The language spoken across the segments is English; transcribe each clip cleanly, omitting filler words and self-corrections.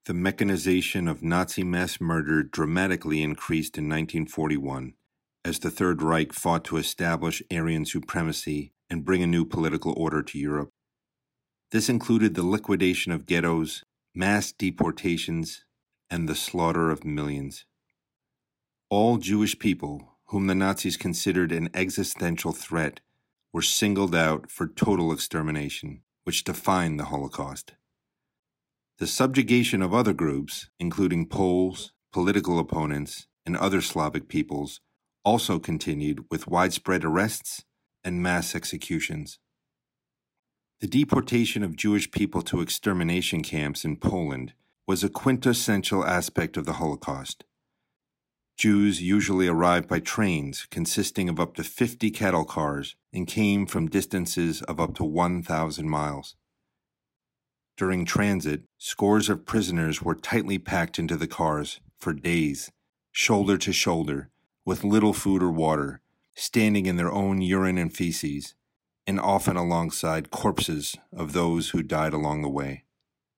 The mechanization of Nazi mass murder dramatically increased in 1941 as the Third Reich fought to establish Aryan supremacy and bring a new political order to Europe. This included the liquidation of ghettos, mass deportations, and the slaughter of millions. All Jewish people, whom the Nazis considered an existential threat, were singled out for total extermination, which defined the Holocaust. The subjugation of other groups, including Poles, political opponents, and other Slavic peoples, also continued with widespread arrests and mass executions. The deportation of Jewish people to extermination camps in Poland was a quintessential aspect of the Holocaust. Jews usually arrived by trains consisting of up to 50 cattle cars and came from distances of up to 1,000 miles. During transit, scores of prisoners were tightly packed into the cars for days, shoulder to shoulder, with little food or water, standing in their own urine and feces, and often alongside corpses of those who died along the way.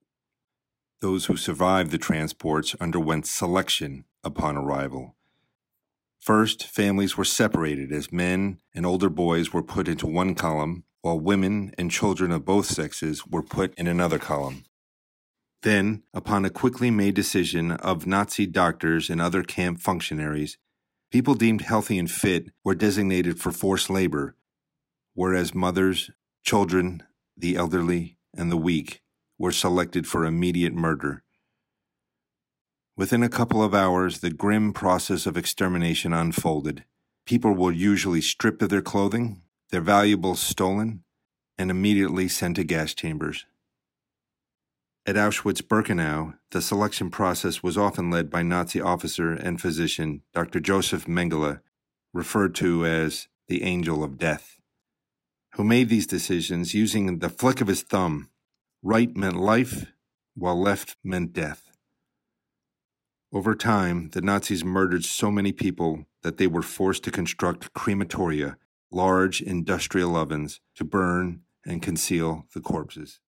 Those who survived the transports underwent selection upon arrival. First, families were separated as men and older boys were put into one column, while women and children of both sexes were put in another column. Then, upon a quickly made decision of Nazi doctors and other camp functionaries, people deemed healthy and fit were designated for forced labor, whereas mothers, children, the elderly, and the weak were selected for immediate murder. Within a couple of hours, the grim process of extermination unfolded. People were usually stripped of their clothing, their valuables stolen, and immediately sent to gas chambers. At Auschwitz-Birkenau, the selection process was often led by Nazi officer and physician Dr. Joseph Mengele, referred to as the Angel of Death, who made these decisions using the flick of his thumb. Right meant life, while left meant death. Over time, the Nazis murdered so many people that they were forced to construct crematoria, large industrial ovens, to burn and conceal the corpses.